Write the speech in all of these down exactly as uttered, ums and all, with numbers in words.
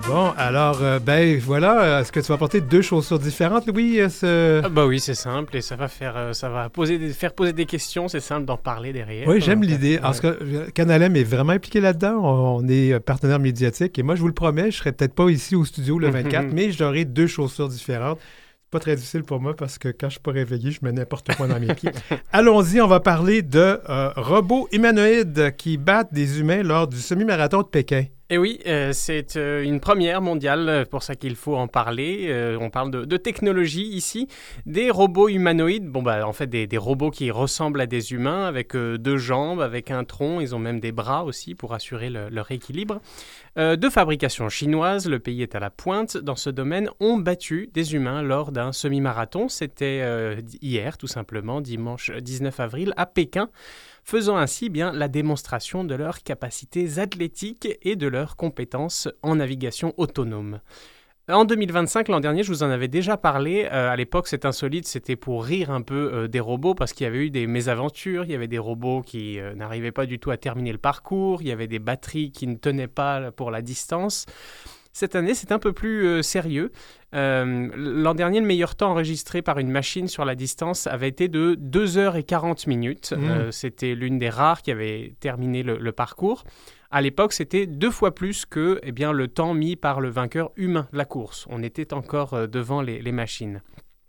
Bon, alors, euh, ben voilà, est-ce que tu vas porter deux chaussures différentes, Louis? Ce... Ah bah oui, c'est simple et ça va faire, euh, ça va poser des, faire poser des questions, c'est simple d'en parler derrière. Oui, j'aime Donc, l'idée. ouais. Parce que Canalem est vraiment impliqué là-dedans. On, on est partenaire médiatique et moi, je vous le promets, je serai peut-être pas ici au studio le vingt-quatre, mais j'aurai deux chaussures différentes. C'est pas très difficile pour moi parce que quand je suis pas réveillé, je mets n'importe quoi dans mes pieds. Allons-y, on va parler de euh, robots humanoïdes qui battent des humains lors du semi-marathon de Pékin. Et oui, euh, c'est euh, une première mondiale, pour ça qu'il faut en parler. Euh, on parle de, de technologie ici. Des robots humanoïdes, bon bah en fait des, des robots qui ressemblent à des humains avec euh, deux jambes, avec un tronc, ils ont même des bras aussi pour assurer le, leur équilibre. Euh, de fabrication chinoise, le pays est à la pointe dans ce domaine, ont battu des humains lors d'un semi-marathon. C'était euh, hier tout simplement, dimanche dix-neuf avril à Pékin, faisant ainsi bien la démonstration de leurs capacités athlétiques et de leurs compétences en navigation autonome. En deux mille vingt-cinq, l'an dernier, je vous en avais déjà parlé. Euh, à l'époque, c'est insolite, c'était pour rire un peu euh, des robots parce qu'il y avait eu des mésaventures. Il y avait des robots qui euh, n'arrivaient pas du tout à terminer le parcours. Il y avait des batteries qui ne tenaient pas pour la distance. Cette année, c'est un peu plus euh, sérieux. Euh, l'an dernier, le meilleur temps enregistré par une machine sur la distance avait été de deux heures quarante minutes. Mmh. Euh, c'était l'une des rares qui avait terminé le, le parcours. À l'époque, c'était deux fois plus que eh bien, le temps mis par le vainqueur humain de la course. On était encore euh, devant les, les machines.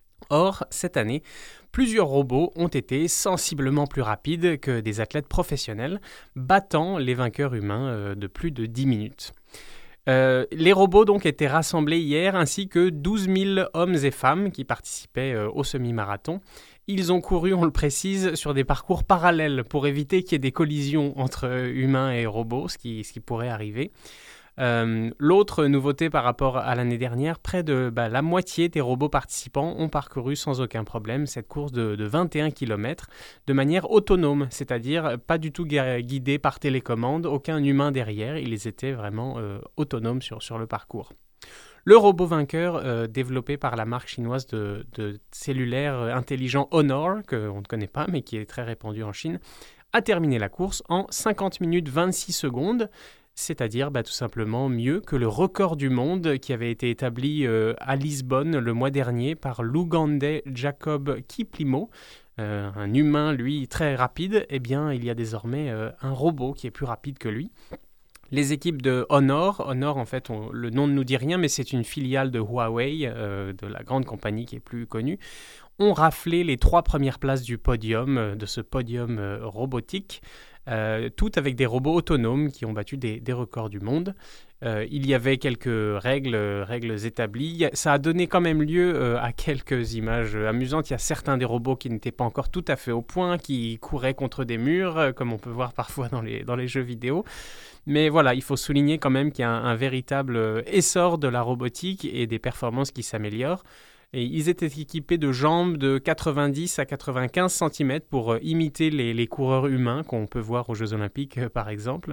Or, cette année, plusieurs robots ont été sensiblement plus rapides que des athlètes professionnels, battant les vainqueurs humains euh, de plus de dix minutes. Euh, les robots donc étaient rassemblés hier, ainsi que douze mille hommes et femmes qui participaient euh, au semi-marathon. Ils ont couru, on le précise, sur des parcours parallèles pour éviter qu'il y ait des collisions entre euh, humains et robots, ce qui, ce qui pourrait arriver. Euh, l'autre nouveauté par rapport à l'année dernière, près de bah, la moitié des robots participants ont parcouru sans aucun problème cette course de, de vingt et un kilomètres de manière autonome, c'est-à-dire pas du tout guidés par télécommande, aucun humain derrière, ils étaient vraiment euh, autonomes sur, sur le parcours. Le robot vainqueur, euh, développé par la marque chinoise de, de cellulaire intelligent Honor, qu'on ne connaît pas mais qui est très répandu en Chine, a terminé la course en cinquante minutes vingt-six secondes, c'est-à-dire bah, tout simplement mieux que le record du monde qui avait été établi euh, à Lisbonne le mois dernier par l'Ougandais Jacob Kiplimo. Euh, un humain, lui, très rapide. Eh bien, il y a désormais euh, un robot qui est plus rapide que lui. Les équipes de Honor, Honor en fait, on, le nom ne nous dit rien, mais c'est une filiale de Huawei, euh, de la grande compagnie qui est plus connue, ont raflé les trois premières places du podium, euh, de ce podium euh, robotique. Euh, toutes avec des robots autonomes qui ont battu des, des records du monde. Euh, il y avait quelques règles, règles établies. Ça a donné quand même lieu euh, à quelques images amusantes. Il y a certains des robots qui n'étaient pas encore tout à fait au point, qui couraient contre des murs, euh, comme on peut voir parfois dans les, dans les jeux vidéo. Mais voilà, il faut souligner quand même qu'il y a un, un véritable essor de la robotique et des performances qui s'améliorent. Et ils étaient équipés de jambes de quatre-vingt-dix à quatre-vingt-quinze centimètres pour euh, imiter les, les coureurs humains qu'on peut voir aux Jeux Olympiques, euh, par exemple.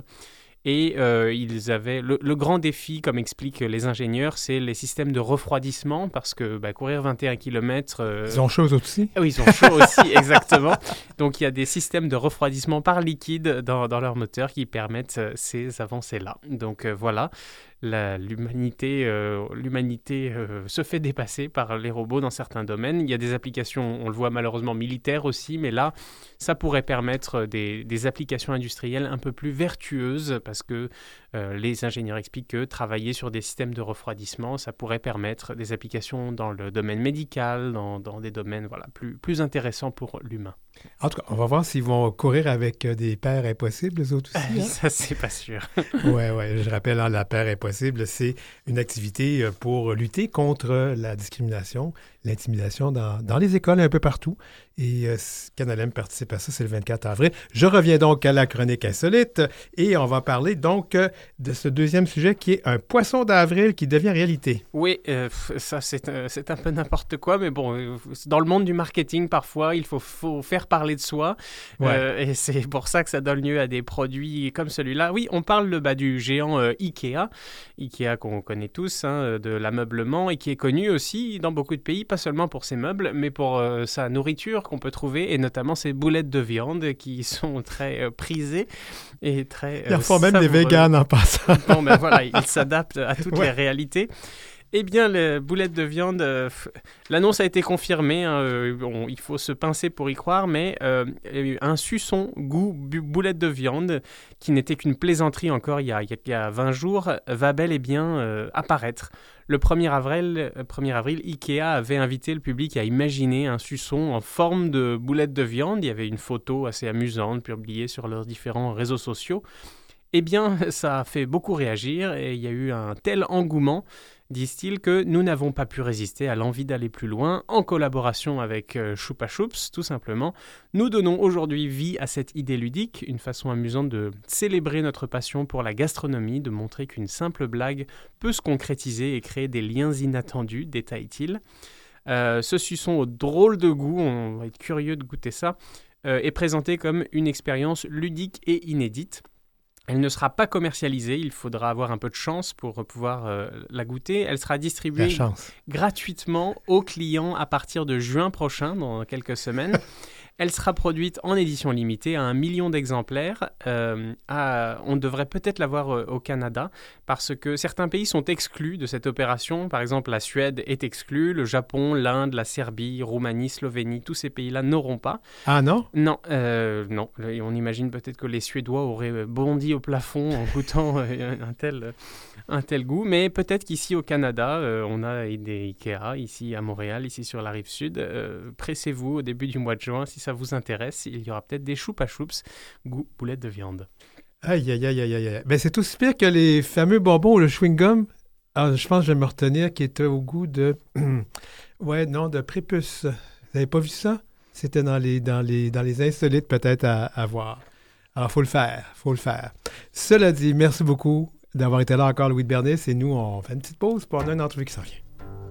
Et euh, ils avaient le, le grand défi, comme expliquent les ingénieurs, c'est les systèmes de refroidissement, parce que bah, courir vingt et un kilomètres... Euh... Ils ont chaud aussi. Oui, ils ont chaud aussi, exactement. Donc il y a des systèmes de refroidissement par liquide dans, dans leur moteur qui permettent euh, ces avancées-là. Donc euh, voilà. La, l'humanité, euh, l'humanité euh, se fait dépasser par les robots dans certains domaines. Il y a des applications, on le voit malheureusement, militaires aussi, mais là, ça pourrait permettre des, des applications industrielles un peu plus vertueuses parce que euh, les ingénieurs expliquent que travailler sur des systèmes de refroidissement, ça pourrait permettre des applications dans le domaine médical, dans, dans des domaines voilà, plus, plus intéressants pour l'humain. En tout cas, on va voir s'ils vont courir avec des paires impossibles, les autres aussi. Euh, hein? Ça, c'est pas sûr. Oui, oui. Je rappelle, hein, la paire impossible, c'est une activité pour lutter contre la discrimination, l'intimidation dans, dans les écoles un peu partout. Et euh, Canalem participe à ça, c'est le vingt-quatre avril. Je reviens donc à la chronique insolite et on va parler donc de ce deuxième sujet qui est un poisson d'avril qui devient réalité. Oui, euh, ça c'est, euh, c'est un peu n'importe quoi, mais bon, euh, dans le monde du marketing, parfois, il faut, faut faire parler de soi. Ouais. Euh, et c'est pour ça que ça donne lieu à des produits comme celui-là. Oui, on parle de, bah, du géant euh, Ikea, Ikea qu'on connaît tous, hein, de l'ameublement et qui est connu aussi dans beaucoup de pays, pas seulement pour ses meubles, mais pour euh, sa nourriture qu'on peut trouver, et notamment ces boulettes de viande qui sont très euh, prisées et très euh, Ils en font même savoureuses. des véganes en passant. Bon, ben voilà, il s'adapte à toutes Ouais. les réalités. Eh bien, les boulettes de viande, euh, f- l'annonce a été confirmée. Hein, euh, on- il faut se pincer pour y croire, mais euh, il y a eu un suçon goût bu- boulette de viande, qui n'était qu'une plaisanterie encore il y a, il y a- il y a vingt jours, va bel et bien euh, apparaître. Le premier avril, euh, premier avril, Ikea avait invité le public à imaginer un suçon en forme de boulette de viande. Il y avait une photo assez amusante publiée sur leurs différents réseaux sociaux. Eh bien, ça a fait beaucoup réagir et il y a eu un tel engouement, disent-ils, que nous n'avons pas pu résister à l'envie d'aller plus loin. En collaboration avec euh, Choupa Choups, tout simplement, nous donnons aujourd'hui vie à cette idée ludique, une façon amusante de célébrer notre passion pour la gastronomie, de montrer qu'une simple blague peut se concrétiser et créer des liens inattendus, détaille-t-il. Euh, ce suçon au drôle de goût, on va être curieux de goûter ça, euh, est présenté comme une expérience ludique et inédite. Elle ne sera pas commercialisée, il faudra avoir un peu de chance pour pouvoir euh, la goûter. Elle sera La distribuée chance. gratuitement aux clients à partir de juin prochain, dans quelques semaines. Elle sera produite en édition limitée à un million d'exemplaires. Euh, à- on devrait peut-être l'avoir euh, au Canada parce que certains pays sont exclus de cette opération. Par exemple, la Suède est exclue, le Japon, l'Inde, la Serbie, Roumanie, Slovénie, tous ces pays-là n'auront pas. Ah non? Non, euh, non. Et on imagine peut-être que les Suédois auraient bondi au plafond en goûtant euh, un, tel, un tel goût. Mais peut-être qu'ici au Canada, euh, on a des Ikea, ici à Montréal, ici sur la rive sud. Euh, pressez-vous au début du mois de juin si ça vous intéresse. Il y aura peut-être des Choupa Choups, goût boulette de viande. Aïe, aïe, aïe, aïe, aïe. Ben, c'est aussi pire que les fameux bonbons ou le chewing-gum. Ah, je pense que je vais me retenir, qui était au goût de... ouais, non, de prépuce. Vous n'avez pas vu ça? C'était dans les, dans les, dans les insolites peut-être à, à voir. Alors, il faut le faire, il faut le faire. Cela dit, merci beaucoup d'avoir été là encore, Louis de Bernis. Et nous, on fait une petite pause pour on a une entrevue qui s'en vient.